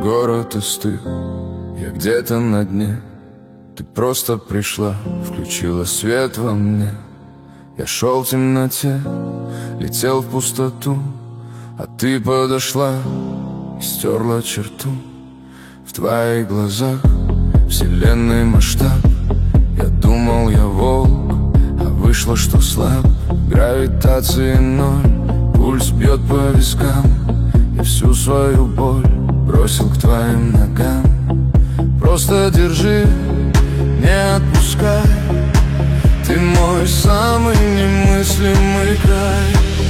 город остыл, я где-то на дне. Ты просто пришла, включила свет во мне. Я шел в темноте, летел в пустоту, а ты подошла и стерла черту. В твоих глазах вселенной масштаб. Я думал, я волк, а вышло, что слаб. Гравитации ноль, пульс бьет по вискам. Я всю свою боль бросил к твоим ногам. Просто держи, не отпускай. Ты мой самый немыслимый край.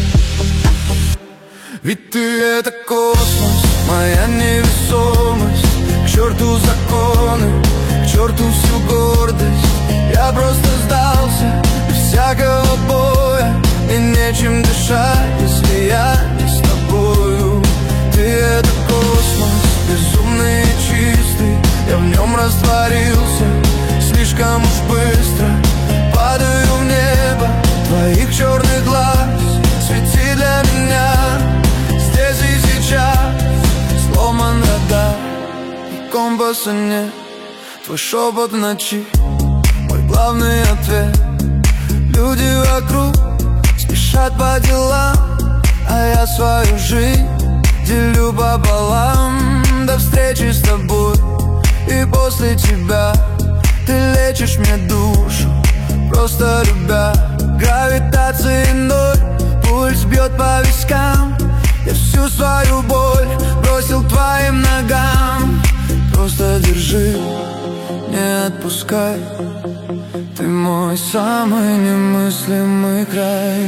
Ведь ты — это космос, моя невесомость. К черту законы, к черту всю гордость. Я просто сдался без всякого боя. И нечем дышать, если я не с тобою. Ты — это космос, безумный и чистый. Я в нем растворился слишком уж быстро. Падаю в небо твоих черных глаз. Свети для меня здесь и сейчас. Сломан радар, и компаса нет. Твой шепот в ночи, мой главный ответ. Люди вокруг спешат по делам, а я свою жизнь делю пополам. До встречи с тобой и после тебя. Ты лечишь мне душу, просто любя. Гравитации ноль, пульс бьет по вискам. Я всю свою боль бросил к твоим ногам. Просто держи, не отпускай. Ты мой самый немыслимый край.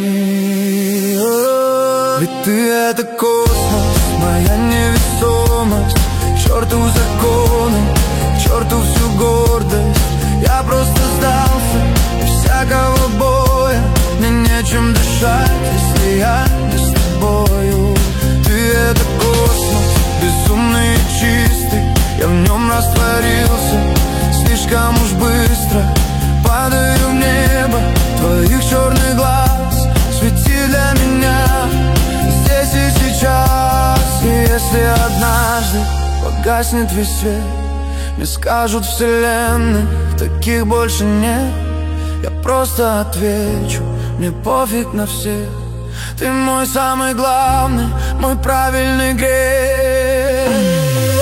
Ведь ты — это космос, моя невесомость. К черту законы, к черту всю гордость. Я просто сдался без всякого боя. Мне нечем дышать, если я не с тобою. Ты — это космос, безумный и чистый. Я в нем растворился слишком уж быстро. Падаю в небо твоих черных глаз. Свети для меня здесь и сейчас. И если однажды погаснет весь свет, мне скажут вселенной, таких больше нет. Я просто отвечу, мне пофиг на всех. Ты мой самый главный, мой правильный грех.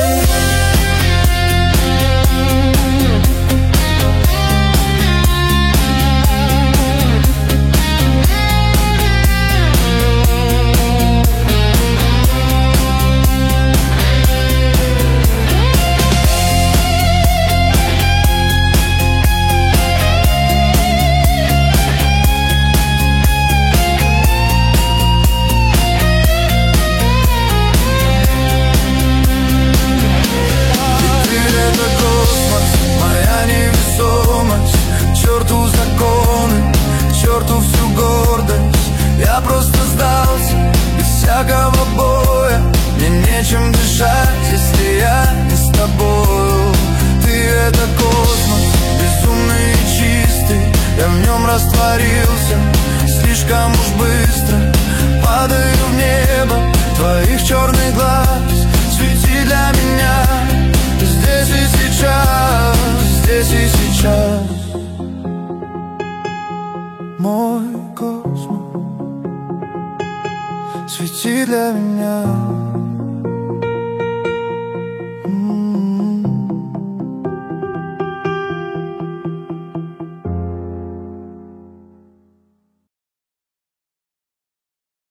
Я просто сдался без всякого боя. Мне нечем дышать, если я не с тобою. Ты — это космос, безумный и чистый. Я в нем растворился слишком уж быстро. Падаю в небо твоих черных глаз. Свети для меня здесь и сейчас. Здесь и сейчас. Мой космос, свети для меня.